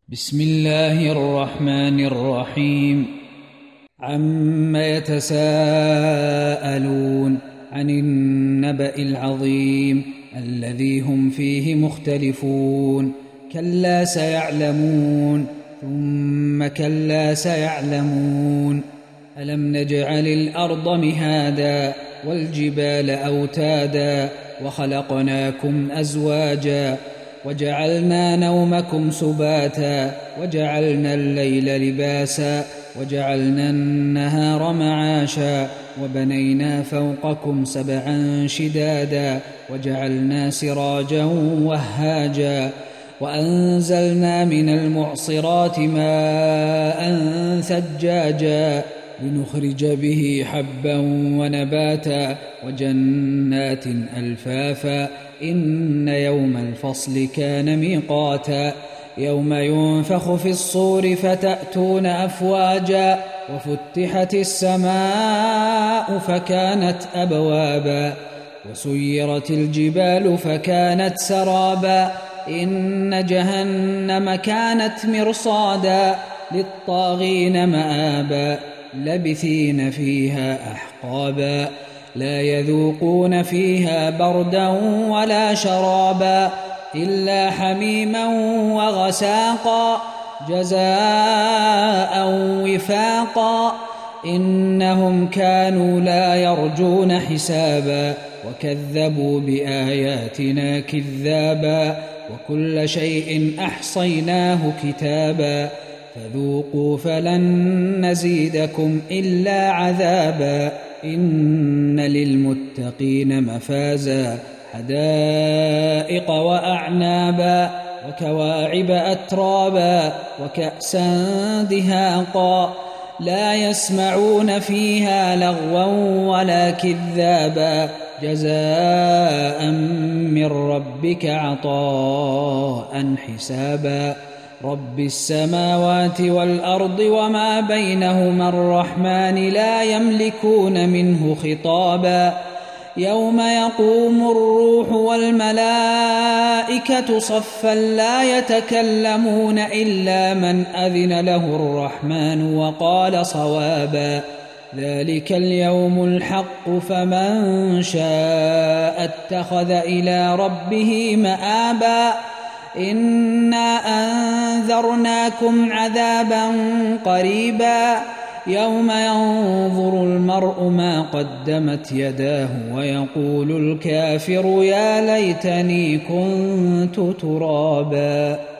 بسم الله الرحمن الرحيم. عم يتساءلون عن النبأ العظيم الذي هم فيه مختلفون. كلا سيعلمون ثم كلا سيعلمون. ألم نجعل الأرض مهادا والجبال أوتادا وخلقناكم أزواجا وجعلنا نومكم سباتا وجعلنا الليل لباسا وجعلنا النهار معاشا وبنينا فوقكم سبعا شدادا وجعلنا سراجا وهاجا وأنزلنا من المعصرات ماء ثجاجا لنخرج به حبا ونباتا وجنات ألفافا. إن يوم الفصل كان ميقاتا. يوم ينفخ في الصور فتأتون أفواجا وفتحت السماء فكانت أبوابا وسيرت الجبال فكانت سرابا. إن جهنم كانت مرصادا للطاغين مآبا لبثين فيها أحقابا لا يذوقون فيها بردا ولا شرابا إلا حميما وغساقا جزاء وفاقا. إنهم كانوا لا يرجون حسابا وكذبوا بآياتنا كذابا وكل شيء أحصيناه كتابا فذوقوا فلن نزيدكم إلا عذابا. إن للمتقين مفازا حدائق وأعنابا وكواعب أترابا وكأسا دهاقا لا يسمعون فيها لغوا ولا كذابا جزاء من ربك عطاء حسابا. رب السماوات والأرض وما بينهما الرحمن لا يملكون منه خطابا. يوم يقوم الروح والملائكة صفا لا يتكلمون إلا من أذن له الرحمن وقال صوابا. ذلك اليوم الحق فمن شاء اتخذ إلى ربه مآبا. إنا أنذرناكم عذابا قريبا يوم ينظر المرء ما قدمت يداه ويقول الكافر يا ليتني كنت ترابا.